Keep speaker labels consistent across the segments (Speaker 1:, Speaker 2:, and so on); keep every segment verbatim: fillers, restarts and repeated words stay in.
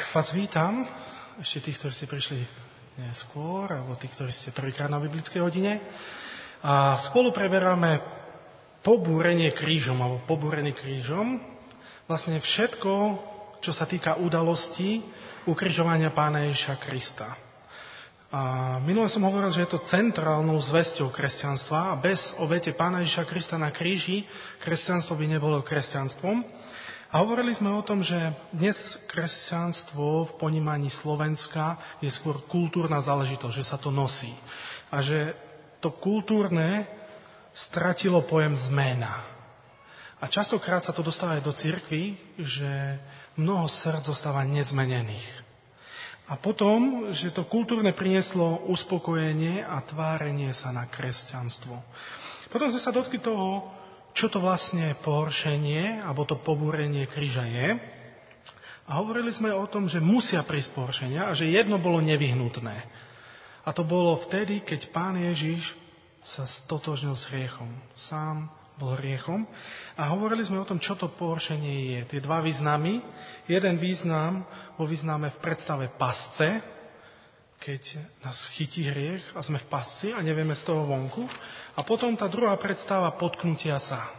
Speaker 1: vás vítam, ešte tých, ktorí ste prišli neskôr, alebo tí, ktorí ste prvýkrát na biblickej hodine. A spolu preberáme pobúrenie krížom, alebo pobúrený krížom. Vlastne všetko, čo sa týka udalostí ukrižovania Pána Ježiša Krista. A minule som hovoril, že je to centrálnou zvesťou kresťanstva a bez obete Pána Ježiša Krista na kríži kresťanstvo by nebolo kresťanstvom. A hovorili sme o tom, že dnes kresťanstvo v ponímaní Slovenska je skôr kultúrna záležitosť, že sa to nosí. A že to kultúrne stratilo pojem zmena. A častokrát sa to dostáva aj do cirkvi, že mnoho srdc zostáva nezmenených. A potom, že to kultúrne prinieslo uspokojenie a tvárenie sa na kresťanstvo. Potom sme sa dotkli toho, čo to vlastne pohoršenie, alebo to pobúrenie kríža je. A hovorili sme o tom, že musia prísť pohoršenia a že jedno bolo nevyhnutné. A to bolo vtedy, keď Pán Ježiš sa stotožnil s hriechom. Sám bol hriechom. A hovorili sme o tom, čo to pohoršenie je. Tie dva významy. Jeden význam vo význame v predstave pasce, keď nás chytí hriech a sme v pasci a nevieme z toho vonku. A potom tá druhá predstava potknutia sa.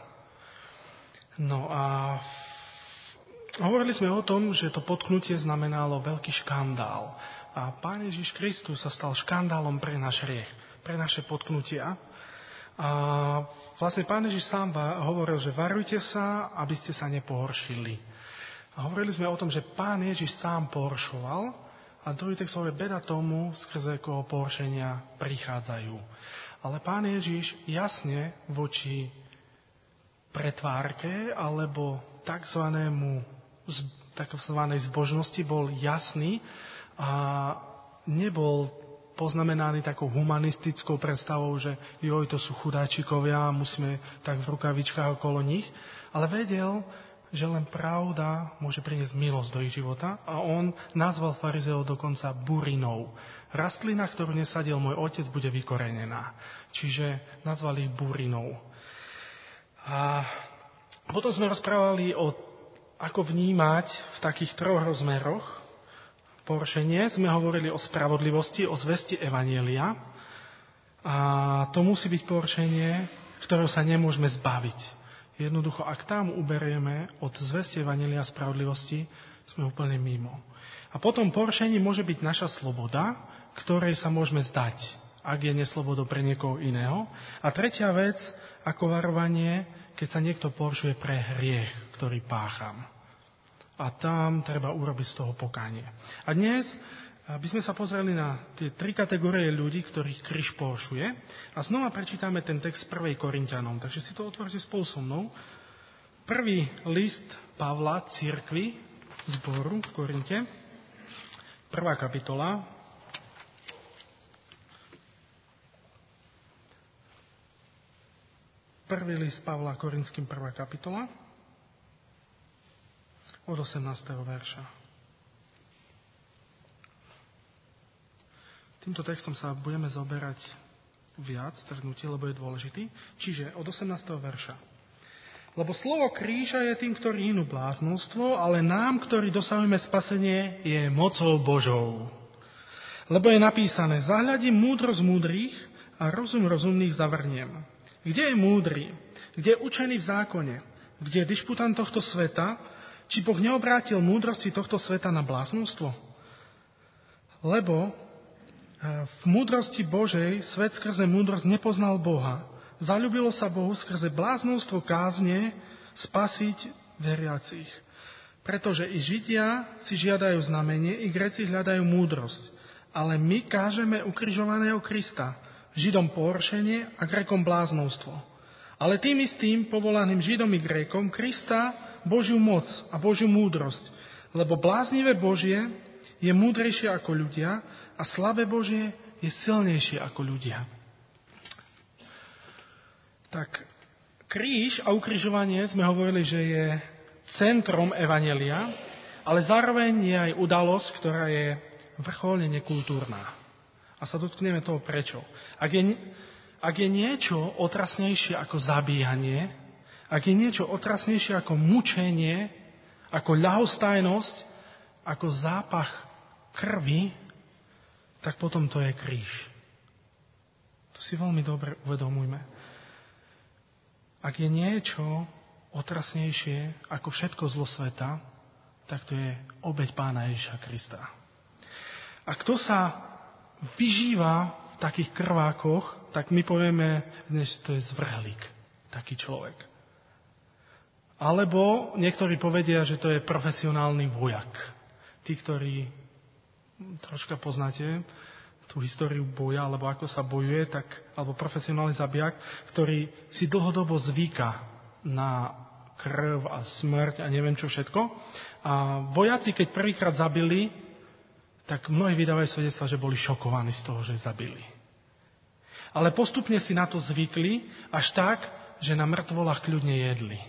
Speaker 1: No a hovorili sme o tom, že to potknutie znamenalo veľký škandál. A Pán Ježiš Kristus sa stal škandálom pre náš hriech, pre naše potknutia. A vlastne Pán Ježiš sám hovoril, že varujte sa, aby ste sa nepohoršili. A hovorili sme o tom, že Pán Ježiš sám pohoršoval a druhý text hovorí, beda tomu, skrze koho pohoršenia prichádzajú. Ale Pán Ježiš jasne voči pretvárke alebo takzvanému, takzvanej zbožnosti bol jasný a nebol poznamenaný takou humanistickou predstavou, že joj, to sú chudáčikovia, musíme tak v rukavičkách okolo nich, ale vedel, že len pravda môže priniesť milosť do ich života a on nazval farizeov dokonca burinou. Rastlina, ktorú nesadil môj otec, bude vykorenená. Čiže nazval ich burinou. A potom sme rozprávali o ako vnímať v takých troch rozmeroch pohoršenie. Sme hovorili o spravodlivosti, o zvesti evanjelia. A to musí byť pohoršenie, ktorého sa nemôžeme zbaviť. Jednoducho, ak tam uberieme od zvesti evanjelia a spravodlivosti, sme úplne mimo. A potom pohoršenie môže byť naša sloboda, ktorej sa môžeme zdať, ak je neslobodou pre niekoho iného. A tretia vec, ako varovanie, keď sa niekto pohoršuje pre hriech, ktorý pácham. A tam treba urobiť z toho pokánie. A dnes by sme sa pozreli na tie tri kategórie ľudí, ktorých kríž pohoršuje. A znova prečítame ten text prvej Korinťanom. Takže si to otvorte spolu so mnou. Prvý list Pavla cirkvi zboru v Korinte. Prvá kapitola. Prvý list Pavla Korinským, prvá kapitola. Od osemnásteho verša. Týmto textom sa budeme zoberať viac stretnutie, lebo je dôležitý. Čiže od osemnásteho verša. Lebo slovo kríža je tým, ktorí hynú bláznostvo, ale nám, ktorí dosahujeme spasenie, je mocou Božou. Lebo je napísané, zahľadím múdrosť múdrych a rozum rozumných zavrniem. Kde je múdry? Kde je učený v zákone? Kde je dišputant tohto sveta? Či Boh neobrátil múdrosti tohto sveta na bláznostvo? Lebo v múdrosti Božej svet skrze múdrosť nepoznal Boha. Zaľúbilo sa Bohu skrze bláznostvo kázne spasiť veriacich. Pretože i Židia si žiadajú znamenie, i Gréci hľadajú múdrosť. Ale my kážeme ukrižovaného Krista, Židom pohoršenie a Grékom bláznostvo. Ale tým istým povolaným Židom i Grékom Krista Božiu moc a Božiu múdrosť. Lebo bláznivé Božie je múdrejšie ako ľudia a slabé Božie je silnejšie ako ľudia. Tak kríž a ukrižovanie sme hovorili, že je centrom evanjelia, ale zároveň je aj udalosť, ktorá je vrcholne nekultúrna. A sa dotkneme toho prečo. Ak je, ak je niečo otrasnejšie ako zabíjanie, ak je niečo otrasnejšie ako mučenie, ako ľahostajnosť, ako zápach krvi, tak potom to je kríž. To si veľmi dobre uvedomujme. Ak je niečo otrasnejšie ako všetko zlo sveta, tak to je obeť Pána Ježiša Krista. A kto sa vyžíva v takých krvákoch, tak my povieme, že to je zvrhlík, taký človek. Alebo niektorí povedia, že to je profesionálny vojak. Tí, ktorí troška poznáte tú históriu boja, alebo ako sa bojuje, tak, alebo profesionálny zabijak, ktorý si dlhodobo zvyká na krv a smrť a neviem čo všetko. A vojaci, keď prvýkrát zabili, tak mnohí vydávajú svedectva, že boli šokovaní z toho, že zabili. Ale postupne si na to zvykli, až tak, že na mŕtvolách kľudne jedli.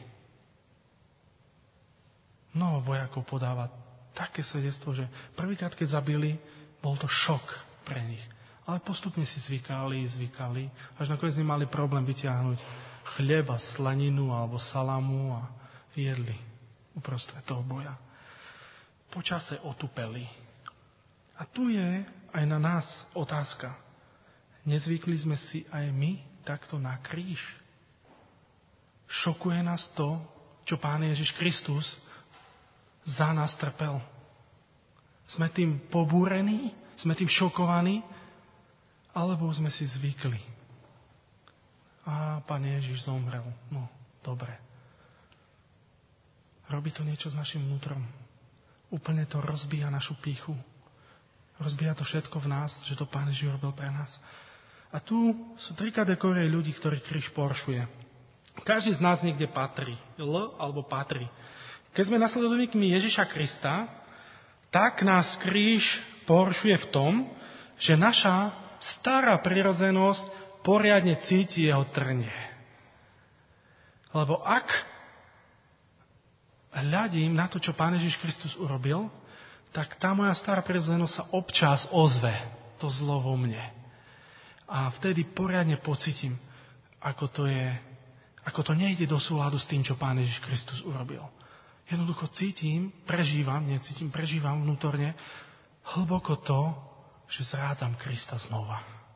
Speaker 1: Mnoho vojakov podáva také svedectvo, že prvýkrát, keď zabili, bol to šok pre nich. Ale postupne si zvykali, zvykali, až nakoniec nemali problém vyťahnuť chleba, slaninu alebo salamu a jedli uprostred toho boja. Počase otupeli. A tu je aj na nás otázka. Nezvykli sme si aj my takto na kríž? Šokuje nás to, čo Pán Ježiš Kristus za nás trpel. Sme tým pobúrení? Sme tým šokovaní? Alebo sme si zvykli? A Pán Ježiš zomrel. No, dobre. Robí to niečo s našim vnútrom. Úplne to rozbíja našu pýchu. Rozbíja to všetko v nás, že to Pán Ježiš robil pre nás. A tu sú tri kategórie ľudí, ktorí kríž poršuje. Každý z nás niekde patrí. L alebo patrí. Keď sme nasledovníkmi Ježiša Krista, tak nás kríž poršuje v tom, že naša stará prirodzenosť poriadne cíti jeho trnie. Lebo ak hľadím na to, čo Pán Ježiš Kristus urobil, tak tá moja stará prirodzenosť sa občas ozve to zlo vo mne. A vtedy poriadne pocítim, ako to je, ako to nejde do súladu s tým, čo Pán Ježiš Kristus urobil. Jednoducho cítim, prežívam, necítim, prežívam vnútorne hlboko to, že zrádzam Krista znova.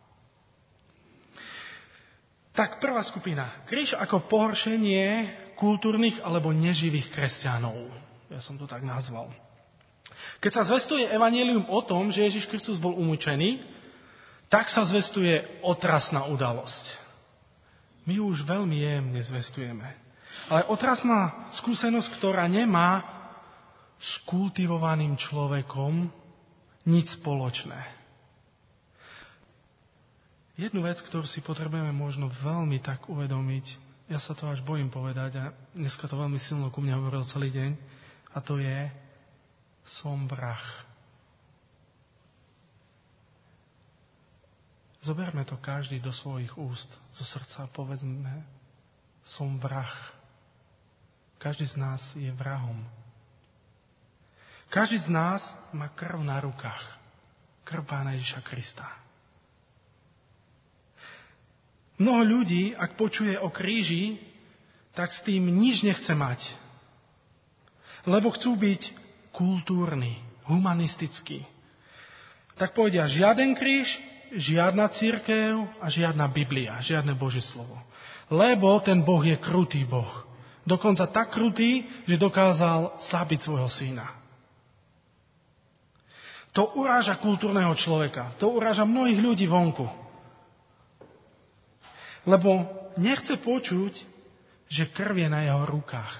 Speaker 1: Tak prvá skupina. Kríž ako pohoršenie kultúrnych alebo neživých kresťanov. Ja som to tak nazval. Keď sa zvestuje evanjelium o tom, že Ježiš Kristus bol umúčený, tak sa zvestuje otrasná udalosť. My už veľmi jemne zvestujeme. Ale otrasná skúsenosť, ktorá nemá s kultivovaným človekom nič spoločné. Jednu vec, ktorú si potrebujeme možno veľmi tak uvedomiť, ja sa to až bojím povedať a dneska to veľmi silno ku mne hovoril celý deň, a to je som vrah. Zoberme to každý do svojich úst, zo srdca a povedzme, som vrah. Každý z nás je vrahom. Každý z nás má krv na rukách. Krv Pána Ježiša Krista. Mnoho ľudí, ak počuje o kríži, tak s tým nič nechce mať. Lebo chcú byť kultúrni, humanistickí. Tak povedia, žiaden kríž, žiadna cirkev a žiadna Biblia, žiadne Božie slovo. Lebo ten Boh je krutý Boh. Dokonca tak krutý, že dokázal zabiť svojho syna. To uráža kultúrneho človeka. To uráža mnohých ľudí vonku. Lebo nechce počuť, že krv je na jeho rukách.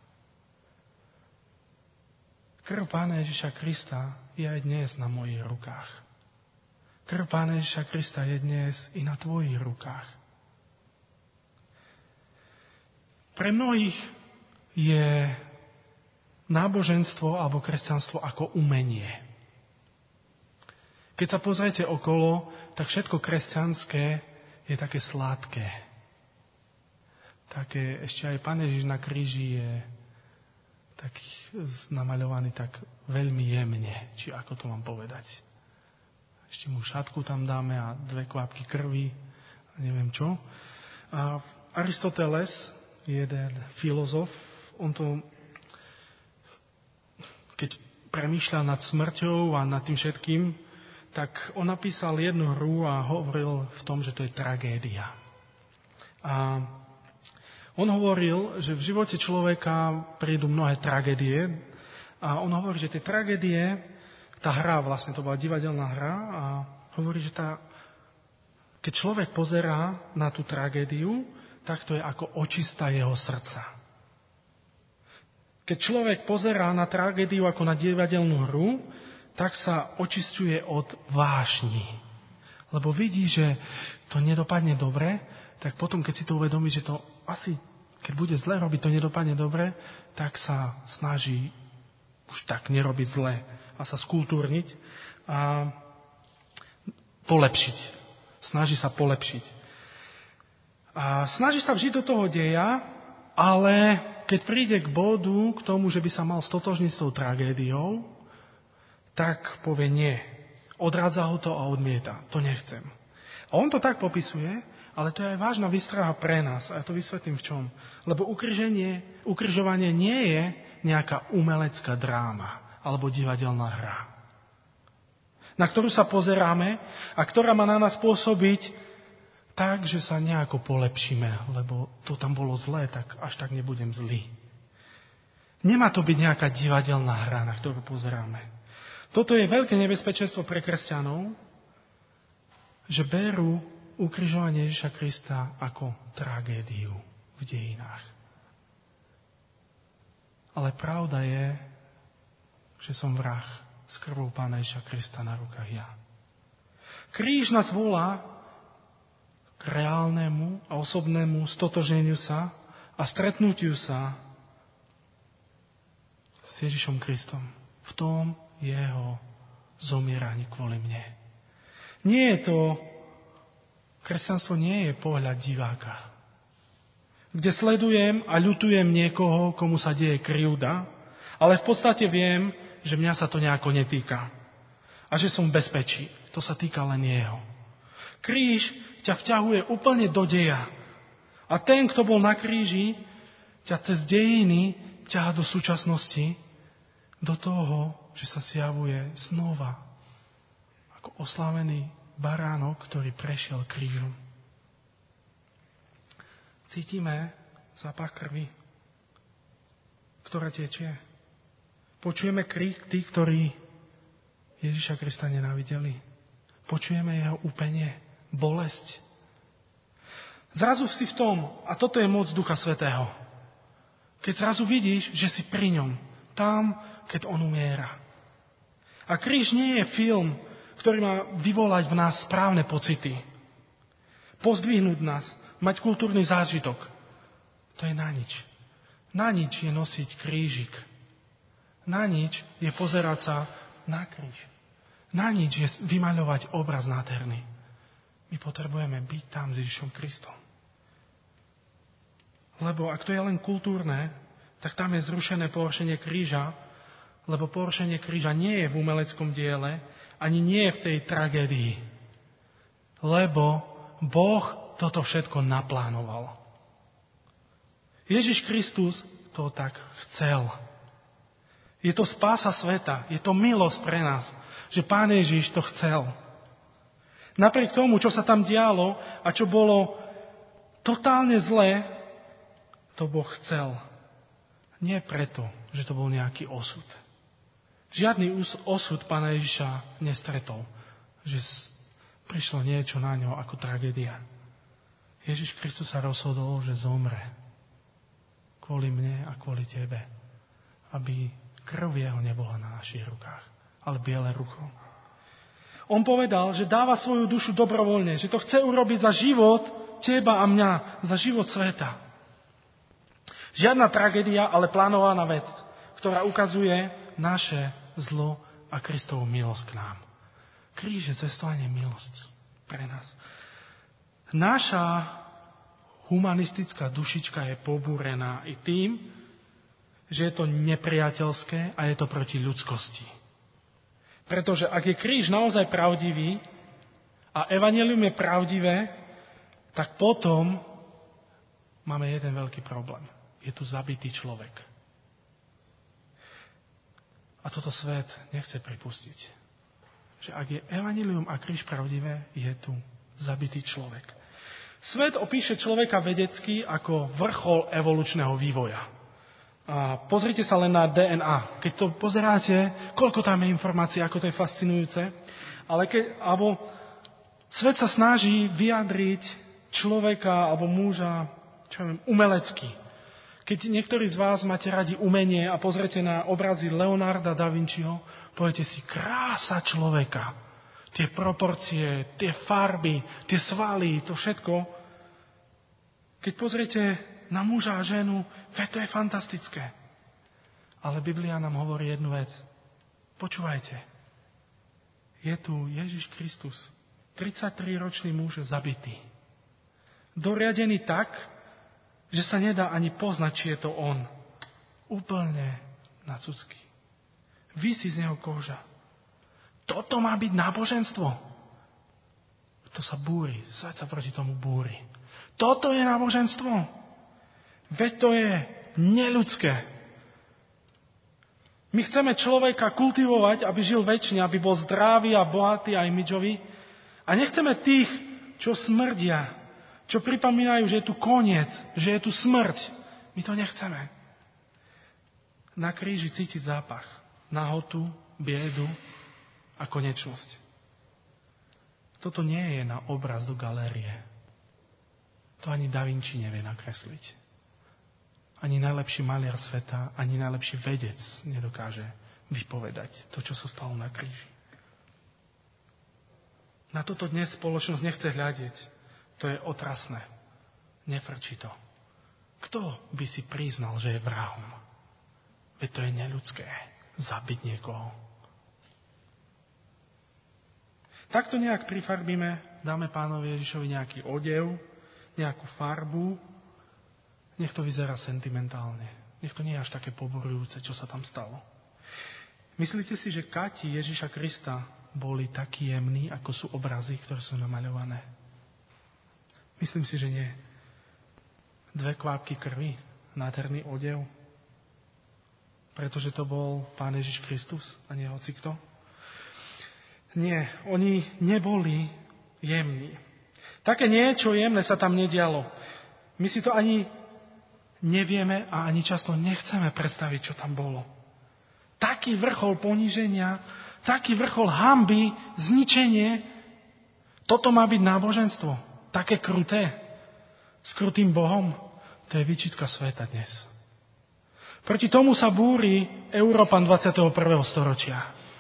Speaker 1: Krv Pána Ježiša Krista je aj dnes na mojich rukách. Krv Pána Ježiša Krista je dnes i na tvojich rukách. Pre mnohých je náboženstvo alebo kresťanstvo ako umenie. Keď sa pozriete okolo, tak všetko kresťanské je také sladké. Také, ešte aj Pán Ježiš na kríži je taký namaľovaný tak veľmi jemne, či ako to mám povedať. Ešte mu šatku tam dáme a dve kvapky krvi a neviem čo. A Aristoteles, jeden filozof, on to, keď premýšľal nad smrťou a nad tým všetkým, tak on napísal jednu hru a hovoril v tom, že to je tragédia. A on hovoril, že v živote človeka prídu mnohé tragédie a on hovorí, že tie tragédie, tá hra vlastne, to bola divadelná hra a hovorí, že tá, keď človek pozerá na tú tragédiu, tak to je ako očista jeho srdca. Keď človek pozerá na tragédiu ako na divadelnú hru, tak sa očisťuje od vášni. Lebo vidí, že to nedopadne dobre, tak potom, keď si to uvedomí, že to asi, keď bude zle robiť, to nedopadne dobre, tak sa snaží už tak nerobiť zle a sa skultúrniť a polepšiť. Snaží sa polepšiť. A snaží sa vžiť do toho deja, ale keď príde k bodu, k tomu, že by sa mal stotožniť s tou tragédiou, tak povie nie. Odrádza ho to a odmieta. To nechcem. A on to tak popisuje, ale to je aj vážna výstraha pre nás. A ja to vysvetlím v čom. Lebo ukriženie, ukrižovanie nie je nejaká umelecká dráma alebo divadelná hra, na ktorú sa pozeráme a ktorá má na nás pôsobiť tak, že sa nejako polepšíme, lebo to tam bolo zlé, tak až tak nebudem zlý. Nemá to byť nejaká divadelná hra, na ktorú pozeráme. Toto je veľké nebezpečenstvo pre kresťanov, že berú ukrižovanie Ježiša Krista ako tragédiu v dejinách. Ale pravda je, že som vrah s krvou Pána Ježiša Krista na rukách ja. Kríž nás volá k reálnemu a osobnému stotožneniu sa a stretnutiu sa s Ježišom Kristom v tom jeho zomieraní kvôli mne. Nie je to, kresťanstvo nie je pohľad diváka, kde sledujem a ľutujem niekoho, komu sa deje krivda, ale v podstate viem, že mňa sa to nejako netýka a že som v bezpečí. To sa týka len jeho. Kríž ťa vťahuje úplne do deja. A ten, kto bol na kríži, ťa cez dejiny ťaha do súčasnosti, do toho, že sa zjavuje znova ako oslávený baránok, ktorý prešiel krížom. Cítime zápach krvi, ktorá tečie. Počujeme krík tých, ktorí Ježiša Krista nenávideli. Počujeme jeho úpenie, bolesť. Zrazu si v tom, a toto je moc Ducha Svätého, keď zrazu vidíš, že si pri ňom, tam, keď on umiera. A kríž nie je film, ktorý má vyvolať v nás správne pocity. Pozdvihnúť nás, mať kultúrny zážitok. To je na nič. Na nič je nosiť krížik. Na nič je pozerať sa na kríž. Na nič je vymaľovať obraz nádherný. My potrebujeme byť tam s Ježišom Kristom. Lebo ak to je len kultúrne, tak tam je zrušené pohoršenie kríža, lebo pohoršenie kríža nie je v umeleckom diele, ani nie je v tej tragédii. Lebo Boh toto všetko naplánoval. Ježiš Kristus to tak chcel. Je to spása sveta, je to milosť pre nás, že Pán Ježiš to chcel. Napriek tomu, čo sa tam dialo a čo bolo totálne zlé, to Boh chcel. Nie preto, že to bol nejaký osud. Žiadny osud Pána Ježiša nestretol, že prišlo niečo na ňo ako tragédia. Ježiš Kristus sa rozhodol, že zomre kvôli mne a kvôli tebe, aby krv jeho nebola na našich rukách, ale biele rucho. On povedal, že dáva svoju dušu dobrovoľne, že to chce urobiť za život teba a mňa, za život sveta. Žiadna tragédia, ale plánovaná vec, ktorá ukazuje naše zlo a Kristovú milosť k nám. Kríž je cestovanie milosti pre nás. Naša humanistická dušička je pobúrená i tým, že je to nepriateľské a je to proti ľudskosti. Pretože ak je kríž naozaj pravdivý a evanjelium je pravdivé, tak potom máme jeden veľký problém. Je tu zabitý človek. A toto svet nechce pripustiť. Že ak je evanjelium a kríž pravdivé, je tu zabitý človek. Svet opíše človeka vedecky ako vrchol evolučného vývoja. A pozrite sa len na dé en á. Keď to pozeráte, koľko tam je informácií, ako to je fascinujúce. Ale keď, alebo svet sa snaží vyjadriť človeka alebo muža, čo viem, umelecky. Keď niektorí z vás máte radi umenie a pozrete na obrazy Leonarda da Vinciho, poviete si, krása človeka. Tie proporcie, tie farby, tie svaly, to všetko. Keď pozriete na muža a ženu, veď to je fantastické. Ale Biblia nám hovorí jednu vec. Počúvajte. Je tu Ježiš Kristus, tridsaťtriročný muž zabitý. Doriadený tak, že sa nedá ani poznať, či je to on. Úplne na cucky. Visí z neho koža. Toto má byť náboženstvo. To sa búri. Svet sa proti tomu búri. Toto je náboženstvo. Veď to je neľudské. My chceme človeka kultivovať, aby žil večne, aby bol zdravý a bohatý a imidžový. A nechceme tých, čo smrdia, čo pripomínajú, že je tu koniec, že je tu smrť. My to nechceme. Na kríži cítiť zápach, nahotu, biedu a konečnosť. Toto nie je na obraz do galérie. To ani Da Vinci nevie nakresliť. Ani najlepší maliar sveta, ani najlepší vedec nedokáže vypovedať to, čo sa stalo na kríži. Na toto dnes spoločnosť nechce hľadiť. To je otrasné. Nefrčí to. Kto by si priznal, že je vrahom? Veď to je neľudské. Zabiť niekoho. Takto nejak prifarbíme, dáme Pánovi Ježišovi nejaký odev, nejakú farbu. Nech to vyzerá sentimentálne. Nech to nie je až také poburujúce, čo sa tam stalo. Myslíte si, že Kati Ježiša Krista boli takí jemní, ako sú obrazy, ktoré sú namaľované? Myslím si, že nie. Dve kvapky krvi, nádherný odev. Pretože to bol Pán Ježiš Kristus a nie hocikto. Nie, oni neboli jemní. Také niečo jemné sa tam nedialo. My si to ani nevieme a ani často nechceme predstaviť, čo tam bolo. Taký vrchol poníženia, taký vrchol hanby, zničenie. Toto má byť náboženstvo. Také kruté. S krutým Bohom. To je výčitka sveta dnes. Proti tomu sa búri Európan dvadsiateho prvého storočia.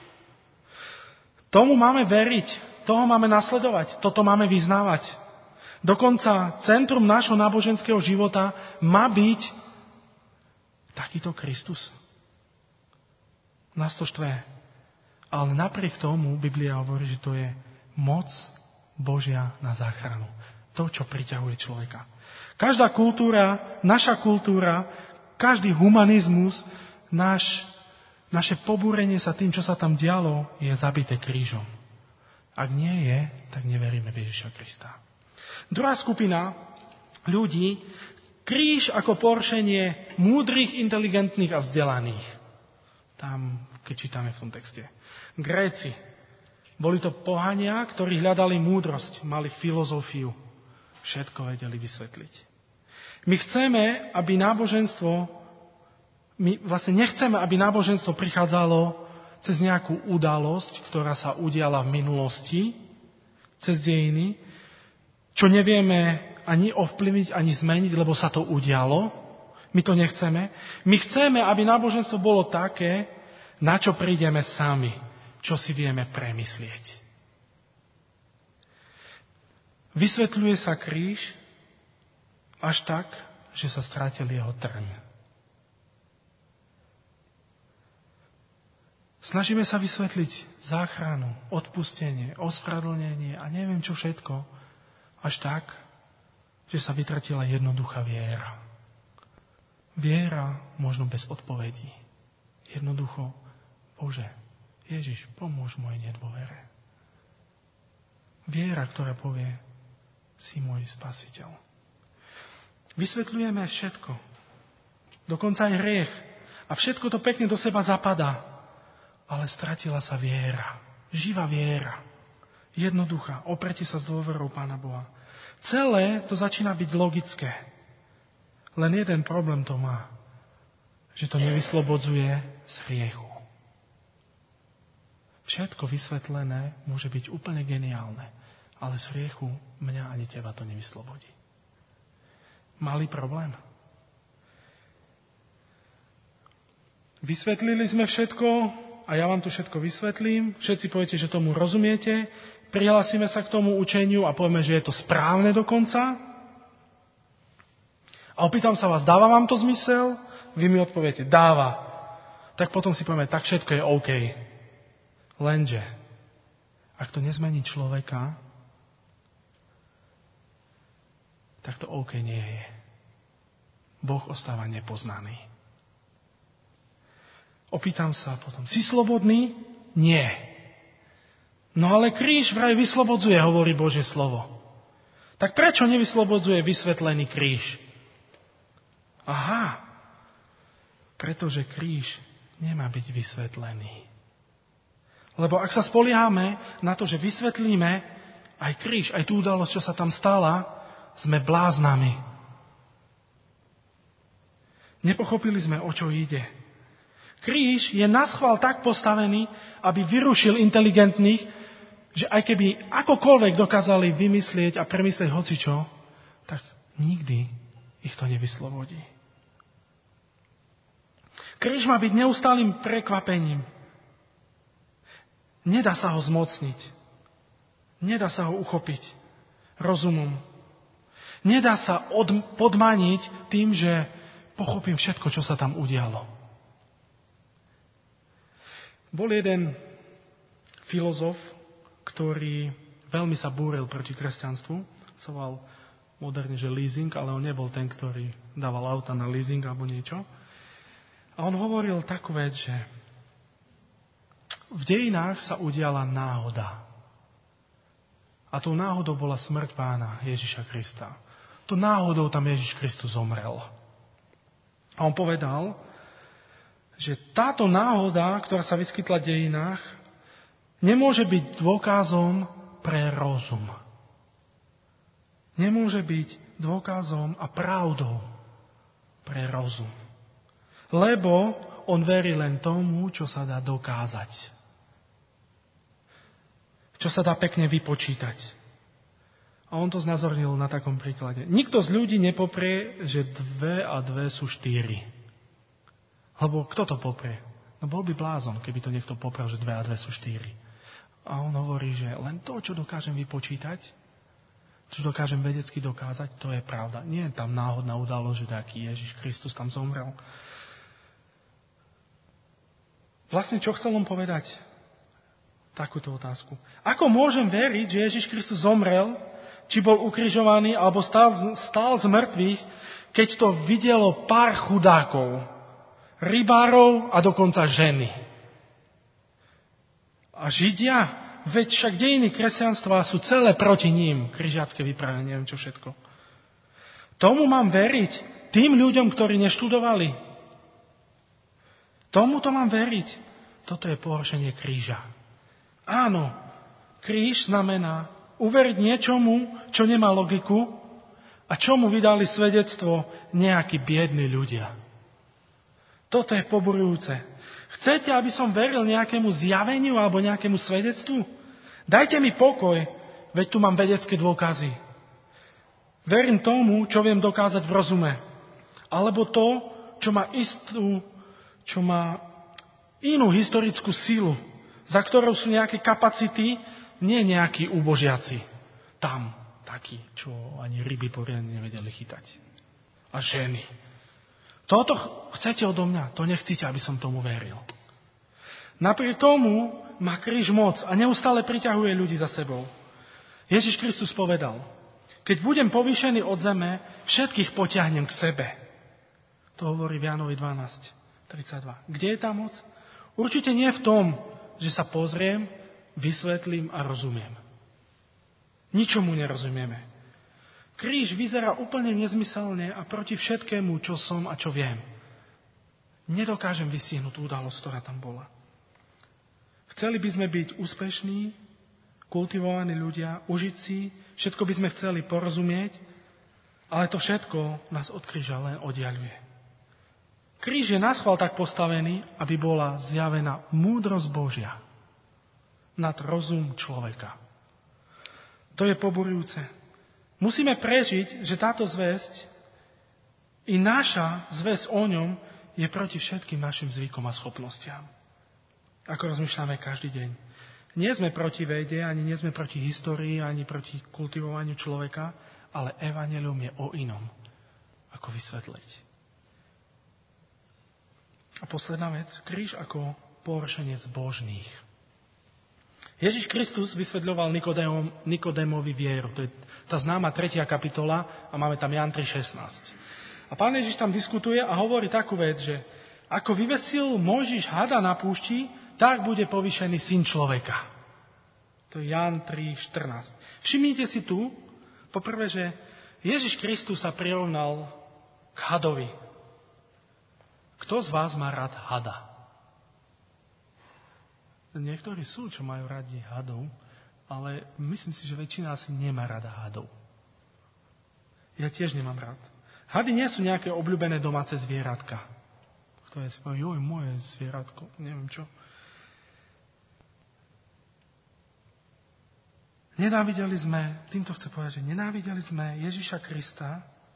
Speaker 1: Tomu máme veriť. Toho máme nasledovať. Toto máme vyznávať. Dokonca centrum nášho náboženského života má byť takýto Kristus. Nás to štve. Ale napriek tomu Biblia hovorí, že to je moc Božia na záchranu. To, čo priťahuje človeka. Každá kultúra, naša kultúra, každý humanizmus, náš, naše pobúrenie sa tým, čo sa tam dialo, je zabité krížom. Ak nie je, tak neveríme v Ježiša Krista. Druhá skupina ľudí, kríž ako poršenie múdrych, inteligentných a vzdelaných. Tam, keď čítame v tom texte. Gréci. Boli to pohania, ktorí hľadali múdrosť, mali filozofiu. Všetko vedeli vysvetliť. My chceme, aby náboženstvo, my vlastne nechceme, aby náboženstvo prichádzalo cez nejakú udalosť, ktorá sa udiala v minulosti, cez dejiny, čo nevieme ani ovplyvniť, ani zmeniť, lebo sa to udialo. My to nechceme. My chceme, aby náboženstvo bolo také, na čo prídeme sami, čo si vieme premyslieť. Vysvetľuje sa kríž až tak, že sa strátil jeho trň. Snažíme sa vysvetliť záchranu, odpustenie, ospravedlnenie a neviem čo všetko, až tak, že sa vytratila jednoduchá viera. Viera možno bez odpovedí. Jednoducho, Bože, Ježiš, pomôž mojej nedôvere. Viera, ktorá povie, si môj spasiteľ. Vysvetľujeme všetko. Dokonca aj hriech. A všetko to pekne do seba zapadá. ale stratila sa viera. Živá viera. Jednoduchá. Oprete sa s dôverou Pána Boha. Celé to začína byť logické. Len jeden problém to má. Že to nevyslobodzuje z hriechu. Všetko vysvetlené môže byť úplne geniálne. Ale z hriechu mňa ani teba to nevyslobodí. Malý problém. Vysvetlili sme všetko a ja vám tu všetko vysvetlím. Všetci poviete, že tomu rozumiete. Prihlásime sa k tomu učeniu a povieme, že je to správne dokonca. A opýtam sa vás, dáva vám to zmysel? Vy mi odpoviete, dáva. Tak potom si povieme, tak všetko je OK. Lenže, ak to nezmení človeka, tak to OK nie je. Boh ostáva nepoznaný. Opýtam sa potom, si slobodný? Nie. No ale kríž vraj vyslobodzuje, hovorí Božie slovo. Tak prečo nevyslobodzuje vysvetlený kríž? Aha, pretože kríž nemá byť vysvetlený. Lebo ak sa spoliehame na to, že vysvetlíme aj kríž, aj tú udalosť, čo sa tam stala, sme bláznami. Nepochopili sme, o čo ide. Kríž je naschvál tak postavený, aby vyrušil inteligentných, že aj keby akokoľvek dokázali vymyslieť a premyslieť hocičo, tak nikdy ich to nevyslobodí. Kríž má byť neustálým prekvapením. Nedá sa ho zmocniť. Nedá sa ho uchopiť rozumom. Nedá sa od, podmaniť tým, že pochopím všetko, čo sa tam udialo. Bol jeden filozof, ktorý veľmi sa búril proti kresťanstvu. Sa volal moderne, že leasing, ale on nebol ten, ktorý dával auta na leasing alebo niečo. A on hovoril takú vec, že v dejinách sa udiala náhoda. A tou náhodou bola smrť Pána Ježiša Krista. To náhodou tam Ježiš Kristus zomrel. A on povedal, že táto náhoda, ktorá sa vyskytla v dejinách, nemôže byť dôkazom pre rozum. Nemôže byť dôkazom a pravdou pre rozum. Lebo on verí len tomu, čo sa dá dokázať. Čo sa dá pekne vypočítať. A on to znázornil na takom príklade. Nikto z ľudí nepoprie, že dve a dve sú štyri. Lebo kto to poprie? No bol by blázon, keby to niekto poprel, že dve a dve sú štyri. A on hovorí, že len to, čo dokážem vypočítať, čo dokážem vedecky dokázať, to je pravda. Nie je tam náhodná udalosť, že taký Ježiš Kristus tam zomrel. Vlastne, čo chcel on povedať? Takúto otázku. Ako môžem veriť, že Ježiš Kristus zomrel, či bol ukrižovaný, alebo stál, stál z mŕtvych, keď to videlo pár chudákov, rybárov a dokonca ženy. A Židia, veď však dejiny kresťanstva sú celé proti ním, križiacké vypravenie, neviem čo všetko. Tomu mám veriť, tým ľuďom, ktorí neštudovali. Tomuto mám veriť. Toto je pohoršenie kríža. Áno, kríž znamená uveriť niečomu, čo nemá logiku a čomu vydali svedectvo nejakí biední ľudia. Toto je poburujúce. Chcete, aby som veril nejakému zjaveniu alebo nejakému svedectvu? Dajte mi pokoj, veď tu mám vedecké dôkazy. Verím tomu, čo viem dokázať v rozume. Alebo to, čo má istú, čo má inú historickú silu, za ktorou sú nejaké kapacity, nie nejakí úbožiaci. Tam takí, čo ani ryby poriadne nevedeli chytať. A ženy. Toto chcete odo mňa, to nechcete, aby som tomu veril. Napriek tomu má kríž moc a neustále priťahuje ľudí za sebou. Ježiš Kristus povedal, keď budem povýšený od zeme, všetkých potiahnem k sebe. To hovorí v Jánovi dvanásť tridsaťdva. Kde je tá moc? Určite nie v tom, že sa pozriem, vysvetlím a rozumiem. Ničomu nerozumieme. Kríž vyzerá úplne nezmyselne a proti všetkému, čo som a čo viem. Nedokážem vystihnúť udalosť, ktorá tam bola. Chceli by sme byť úspešní, kultivovaní ľudia, užiť si, všetko by sme chceli porozumieť, ale to všetko nás od kríža len oddiaľuje. Kríž je naschvál tak postavený, aby bola zjavená múdrosť Božia nad rozum človeka. To je poburujúce. Musíme prežiť, že táto zvesť i naša zvesť o ňom je proti všetkým našim zvykom a schopnostiam. Ako rozmýšľame každý deň. Nie sme proti vede, ani nie sme proti histórii, ani proti kultivovaniu človeka, ale evanjelium je o inom. Ako vysvetliť. A posledná vec. Kríž ako pohoršenec božných. Ježiš Kristus vysvetľoval Nikodémom, Nikodémovi vieru. To je tá známa tretia kapitola a máme tam Ján tri šestnásť. A Pán Ježiš tam diskutuje a hovorí takú vec, že ako vyvesil Mojžiš hada na púšti, tak bude povýšený syn človeka. To je Ján tri štrnásť. Všimnite si tu, poprvé, že Ježiš Kristus sa prirovnal k hadovi. Kto z vás má rád hada? Niektorí sú, čo majú radi hadov, ale myslím si, že väčšina asi nemá rada hadov. Ja tiež nemám rád. Hady nie sú nejaké obľúbené domáce zvieratka. Kto je si povie, joj, moje zvieratko, neviem čo. Nenávideli sme, týmto chcem povedať, že nenávideli sme Ježiša Krista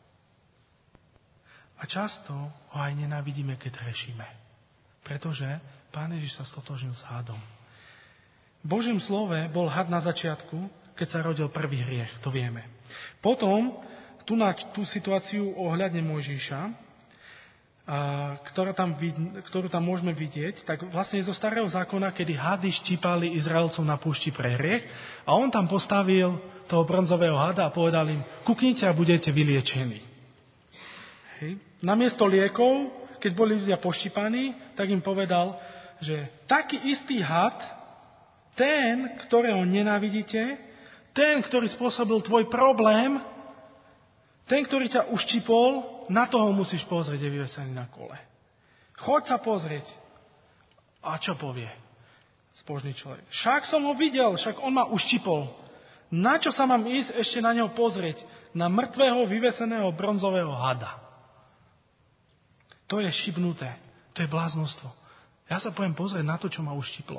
Speaker 1: a často ho aj nenávidíme, keď hrešíme. Pretože Pán Ježiš sa stotožnil s hadom. V Božím slove bol had na začiatku, keď sa rodil prvý hriech, to vieme. Potom tu na tú situáciu ohľadne Mojžiša, a, ktorá tam, ktorú tam môžeme vidieť, tak vlastne je zo starého zákona, kedy hady štípali Izraelcov na púšti pre hriech a on tam postavil toho bronzového hada a povedal im, kuknite a budete vyliečení. Hej. Namiesto liekov, keď boli ľudia poštípaní, tak im povedal, že taký istý had, ten, ktorého nenávidíte, ten, ktorý spôsobil tvoj problém, ten, ktorý ťa uštipol, na toho musíš pozrieť, je vyvesený na kole. Choď sa pozrieť. A čo povie zbožný človek? Však som ho videl, však on ma uštipol. Na čo sa mám ísť ešte na neho pozrieť? Na mŕtvého, vyveseného bronzového hada. To je šibnuté. To je bláznostvo. Ja sa poviem pozrieť na to, čo ma uštiplo.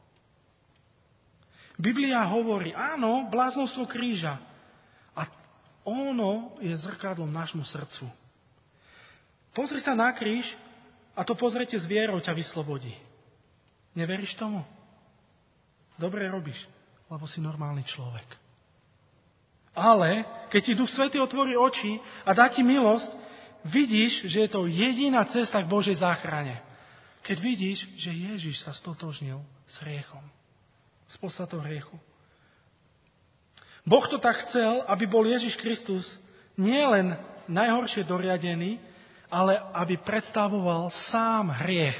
Speaker 1: Biblia hovorí, áno, bláznostvo kríža. A ono je zrkadlom nášmu srdcu. Pozri sa na kríž a to pozrite s vierou ťa vyslobodí. Neveríš tomu? Dobre robíš, lebo si normálny človek. Ale keď ti Duch Svätý otvorí oči a dá ti milosť, vidíš, že je to jediná cesta k Božej záchrane. Keď vidíš, že Ježiš sa stotožnil s hriechom. S podstatou hriechu. Boh to tak chcel, aby bol Ježiš Kristus nielen najhoršie doriadený, ale aby predstavoval sám hriech.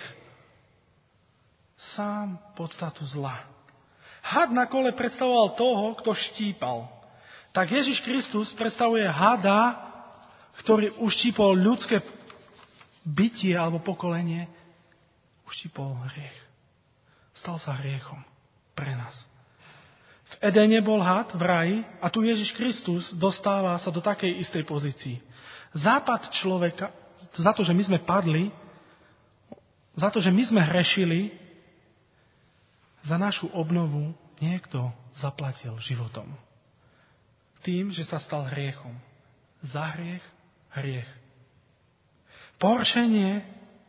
Speaker 1: Sám podstatu zla. Had na kole predstavoval toho, kto štípal. Tak Ježiš Kristus predstavuje hada, ktorý uštípol ľudské bytie alebo pokolenie, uštípol hriech. Stal sa hriechom pre nás. V Edene bol had v raji a tu Ježiš Kristus dostáva sa do takej istej pozícii. Západ človeka, za to, že my sme padli, za to, že my sme hrešili, za našu obnovu niekto zaplatil životom. Tým, že sa stal hriechom. Za hriech, hriech. Pohoršenie,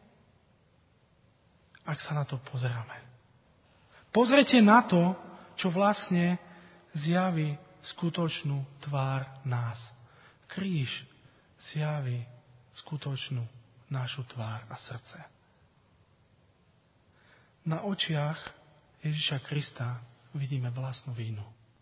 Speaker 1: ak sa na to pozeráme. Pozrite na to, čo vlastne zjaví skutočnú tvár nás. Kríž zjaví skutočnú našu tvár a srdce. Na očiach Ježiša Krista vidíme vlastnú vínu.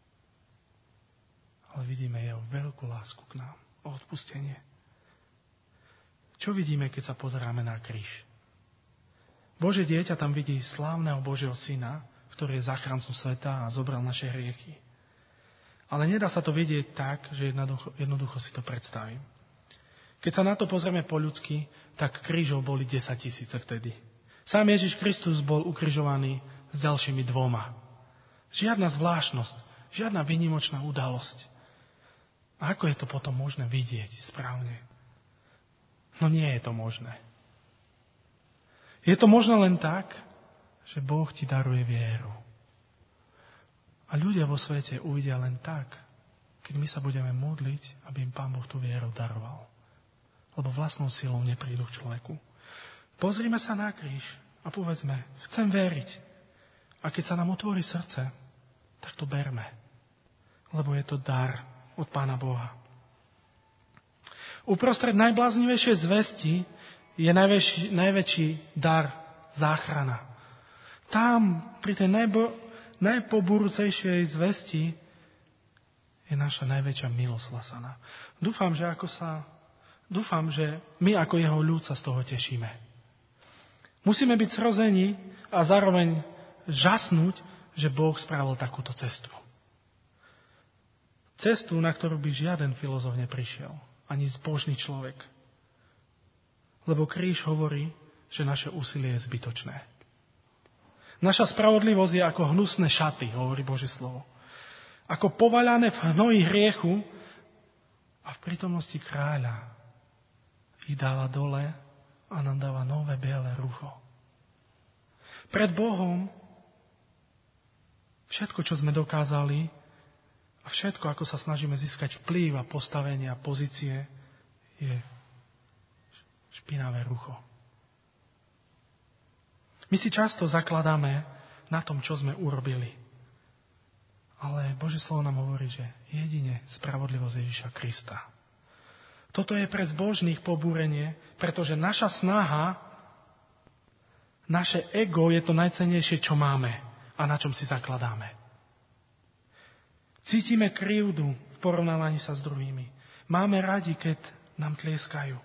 Speaker 1: Ale vidíme jeho veľkú lásku k nám. O odpustenie. Čo vidíme, keď sa pozeráme na kríž? Božie dieťa tam vidí slávneho Božieho syna, ktorý je záchrancom sveta a zobral naše hriechy. Ale nedá sa to vidieť tak, že jednoducho, jednoducho si to predstavím. Keď sa na to pozrieme po ľudsky, tak krížov boli desaťtisíce vtedy. Sám Ježiš Kristus bol ukrižovaný s ďalšími dvoma. Žiadna zvláštnosť, žiadna výnimočná udalosť. A ako je to potom možné vidieť správne? No nie je to možné. Je to možné len tak, že Boh ti daruje vieru. A ľudia vo svete uvidia len tak, keď my sa budeme modliť, aby im Pán Boh tú vieru daroval. Lebo vlastnou silou neprídu k človeku. Pozrime sa na kríž a povedzme, chcem veriť. A keď sa nám otvorí srdce, tak to berme. Lebo je to dar od Pána Boha. Uprostred najbláznivejšej zvesti je najväčší, najväčší dar záchrana. Tam, pri tej najbo, najpoburúcejšej zvesti je naša najväčšia milosť hlasaná. Dúfam, že ako sa, dúfam, že my ako jeho ľud sa z toho tešíme. Musíme byť zrození a zároveň žasnúť, že Boh spravil takúto cestu. Cestu, na ktorú by žiaden filozof neprišiel. Ani zbožný človek. Lebo kríž hovorí, že naše úsilie je zbytočné. Naša spravodlivosť je ako hnusné šaty, hovorí Božie slovo. Ako povaľané v hnoji hriechu a v prítomnosti kráľa ich dáva dole a nám dáva nové biele rucho. Pred Bohom všetko, čo sme dokázali a všetko, ako sa snažíme získať vplyv a postavenie a pozície, je špinavé rucho. My si často zakladáme na tom, čo sme urobili. Ale Božie slovo nám hovorí, že jedine spravodlivosť Ježiša Krista. Toto je pre zbožných pobúrenie, pretože naša snaha, naše ego je to najcennejšie, čo máme a na čom si zakladáme. Cítime krivdu v porovnávaní sa s druhými. Máme radi, keď nám tlieskajú.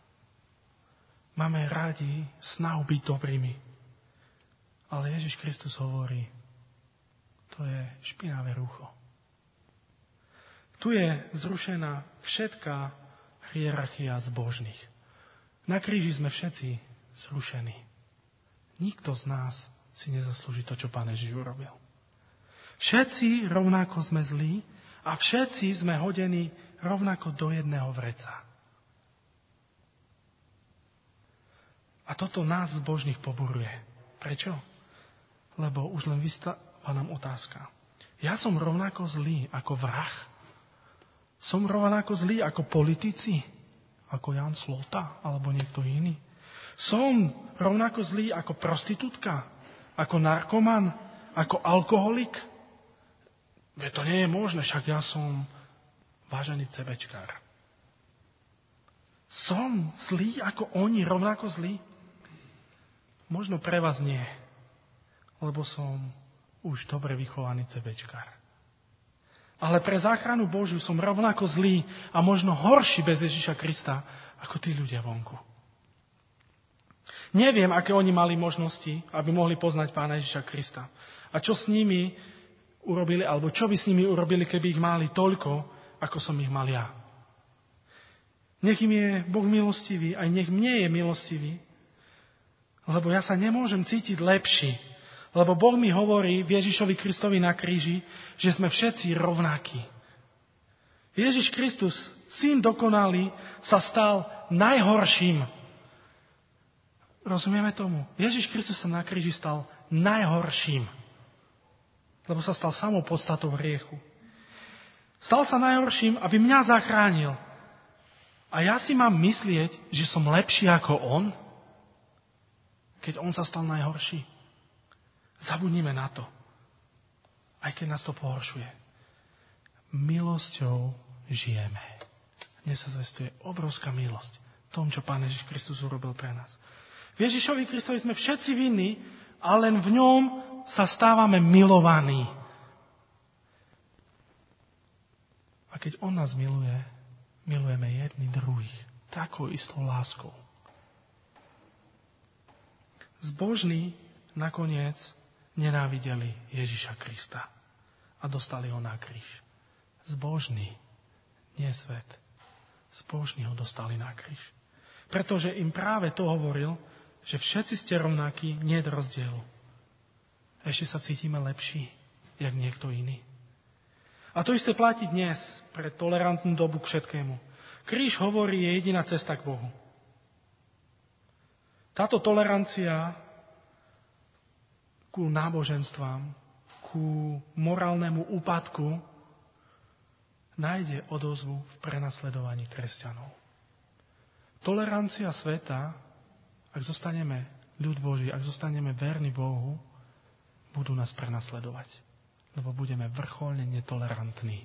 Speaker 1: Máme radi snahu byť dobrými. Ale Ježiš Kristus hovorí, to je špinavé rucho. Tu je zrušená všetká hierarchia zbožných. Na kríži sme všetci zrušení. Nikto z nás si nezaslúži to, čo Pán Ježiš urobil. Všetci rovnako sme zlí a všetci sme hodení rovnako do jedného vreca. A toto nás zbožných poburuje. Prečo? Lebo už len vystáva nám otázka. Ja som rovnako zlý ako vrah? Som rovnako zlý ako politici? Ako Jan Slota? Alebo niekto iný? Som rovnako zlý ako prostitútka? Ako narkoman? Ako alkoholik? Veď to nie je možné, však ja som vážený cebečkár. Som zlý ako oni, rovnako zlý? Možno pre vás nie, lebo som už dobre vychovaný cebečkár. Ale pre záchranu Božiu som rovnako zlý a možno horší bez Ježiša Krista ako tí ľudia vonku. Neviem, aké oni mali možnosti, aby mohli poznať Pána Ježiša Krista. A čo s nimi urobili, alebo čo by s nimi urobili, keby ich mali toľko, ako som ich mal ja. Nech im je Boh milostivý, aj nech mne je milostivý, lebo ja sa nemôžem cítiť lepší, lebo Boh mi hovorí v Ježišovi Kristovi na kríži, že sme všetci rovnakí. Ježiš Kristus, Syn dokonalý, sa stal najhorším. Rozumieme tomu? Ježiš Kristus sa na kríži stal najhorším, lebo sa stal samou podstatou hriechu. Stal sa najhorším, aby mňa zachránil. A ja si mám myslieť, že som lepší ako on, keď on sa stal najhorší. Zabudnime na to. Aj keď nás to pohoršuje. Milosťou žijeme. Dnes sa zvestuje obrovská milosť v tom, čo Pán Ježiš Kristus urobil pre nás. V Ježišovi Kristovi sme všetci vinní, a len v ňom sa stávame milovaní. A keď on nás miluje, milujeme jedni druhých takou istou láskou. Zbožní nakoniec nenávideli Ježiša Krista a dostali ho na kríž. Zbožní, nie svet. Zbožní ho dostali na kríž. Pretože im práve to hovoril, že všetci ste rovnakí, nie je rozdielu. ešte sa cítime lepší, jak niekto iný. A to isté platí dnes pre tolerantnú dobu k všetkému. Kríž hovorí, je jediná cesta k Bohu. Táto tolerancia ku náboženstvám, ku morálnemu úpadku nájde odozvu v prenasledovaní kresťanov. Tolerancia sveta, ak zostaneme ľud Boží, ak zostaneme verní Bohu, budú nás prenasledovať, lebo budeme vrcholne netolerantní.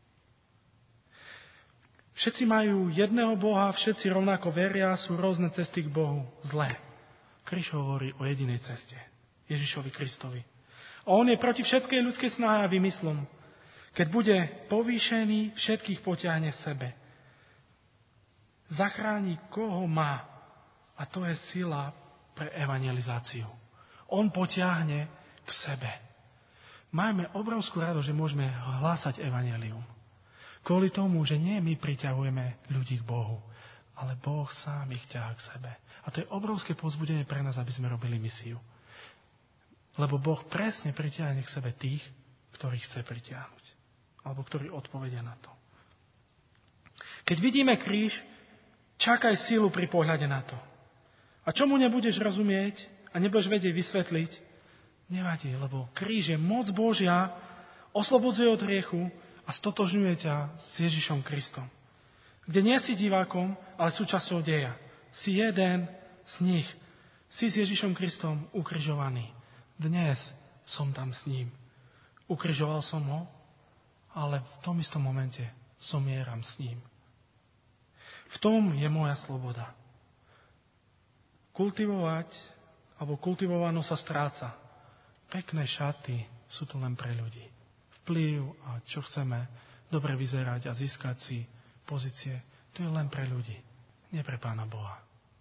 Speaker 1: Všetci majú jedného Boha, všetci rovnako veria, sú rôzne cesty k Bohu. Zlé. Kríž hovorí o jedinej ceste. Ježišovi Kristovi. A on je proti všetkej ľudskej snahe a vymyslom. Keď bude povýšený, všetkých potiahne sebe. Zachráni, koho má. A to je sila pre evangelizáciu. On potiahne k sebe. Máme obrovskú radosť, že môžeme hlásať evanjelium. Kvôli tomu, že nie my priťahujeme ľudí k Bohu, ale Boh sám ich ťahá k sebe. A to je obrovské povzbudenie pre nás, aby sme robili misiu. Lebo Boh presne pritiahne k sebe tých, ktorých chce pritiahnuť. Alebo ktorí odpovedia na to. Keď vidíme kríž, čakaj sílu pri pohľade na to. A čomu nebudeš rozumieť a nebudeš vedieť vysvetliť, nevadí, lebo kríž je moc Božia, oslobodzuje od hriechu a stotožňuje ťa s Ježišom Kristom. Kde nie si divákom, ale súčasťou deja. Si jeden z nich. Si s Ježišom Kristom ukrižovaný. Dnes som tam s ním. Ukrižoval som ho, ale v tom istom momente zomieram s ním. V tom je moja sloboda. Kultivovať, alebo kultivovanú sa stráca. Pekné šaty sú tu len pre ľudí. Vplyv a čo chceme, dobre vyzerať a získať si pozície, to je len pre ľudí, nie pre Pána Boha.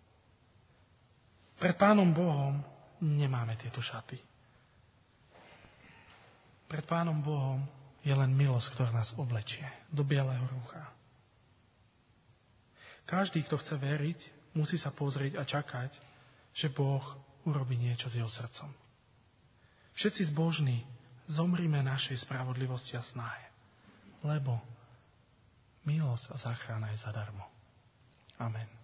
Speaker 1: Pred Pánom Bohom nemáme tieto šaty. Pred Pánom Bohom je len milosť, ktorá nás oblečie do bieleho rúcha. Každý, kto chce veriť, musí sa pozrieť a čakať, že Boh urobí niečo s jeho srdcom. Všetci zbožní zomrime našej spravodlivosti a snahe, lebo milosť a záchrana je zadarmo. Amen.